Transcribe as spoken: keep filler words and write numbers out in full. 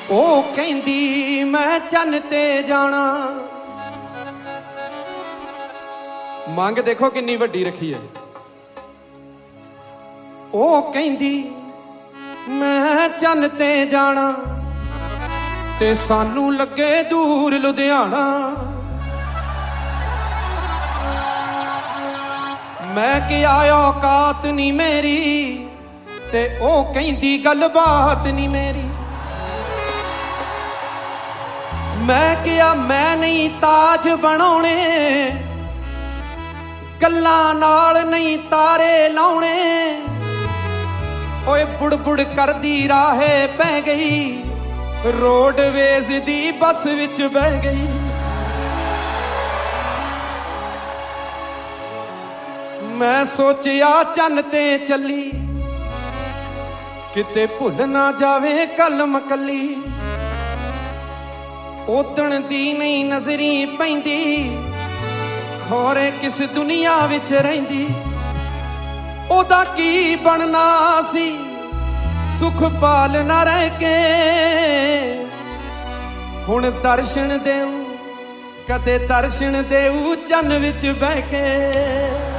ਉਹ ਕਹਿੰਦੀ ਮੈਂ ਚੰਨ ਤੇ ਜਾਣਾ। ਮੰਗ ਦੇਖੋ ਕਿੰਨੀ ਵੱਡੀ ਰੱਖੀ ਹੈ। ਉਹ ਕਹਿੰਦੀ ਮੈਂ ਚੰਨ ਤੇ ਜਾਣਾ ਤੇ ਸਾਨੂੰ ਲੱਗੇ ਦੂਰ ਲੁਧਿਆਣਾ। ਮੈਂ ਕਿਹਾ ਔਕਾਤ ਨੀ ਮੇਰੀ ਤੇ ਉਹ ਕਹਿੰਦੀ ਗੱਲਬਾਤ ਨੀ ਮੇਰੀ। ਮੈਂ ਕਿਹਾ ਮੈਂ ਨਹੀਂ ਤਾਜ ਬਣਾਉਣੇ, ਗੱਲਾਂ ਨਾਲ ਨਹੀਂ ਤਾਰੇ ਲਾਉਣੇ। ਓਏ ਬੁੜਬੁੜ ਕਰਦੀ ਰਾਹੇ ਪੈ ਗਈ, ਰੋਡਵੇਜ਼ ਦੀ ਬੱਸ ਵਿੱਚ ਬਹਿ ਗਈ। ਮੈਂ ਸੋਚਿਆ ਚੰਨ ਤੇ ਚੱਲੀ, ਕਿਤੇ ਭੁੱਲ ਨਾ ਜਾਵੇ ਕਲਮ ਕੱਲੀ। ਉਦਣ ਦੀ ਨਹੀਂ ਨਜ਼ਰੀ ਪੈਂਦੀ, ਖੋਰੇ ਕਿਸ ਦੁਨੀਆ ਵਿੱਚ ਰਹਿੰਦੀ। ਉਹਦਾ ਕੀ ਬਣਨਾ ਸੀ ਸੁਖ ਪਾਲ ਨਾ ਰਹਿ ਕੇ। ਹੁਣ ਦਰਸ਼ਨ ਦੇਉ ਕਦੇ ਦਰਸ਼ਨ ਦੇਉ ਚੰਨ ਵਿੱਚ ਬਹਿ ਕੇ।